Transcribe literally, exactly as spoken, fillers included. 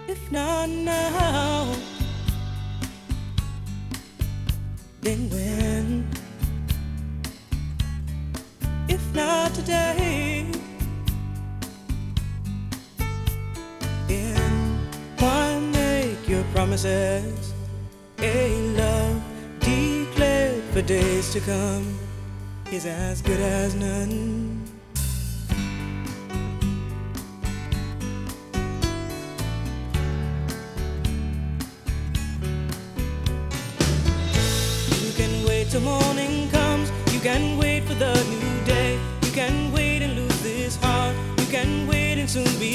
If not now, then when? If not today, then why make your promises? A love declared for days to come is as good as none. You can wait till morning comes. You can wait for the new day. You can wait and lose this heart. You can wait and soon be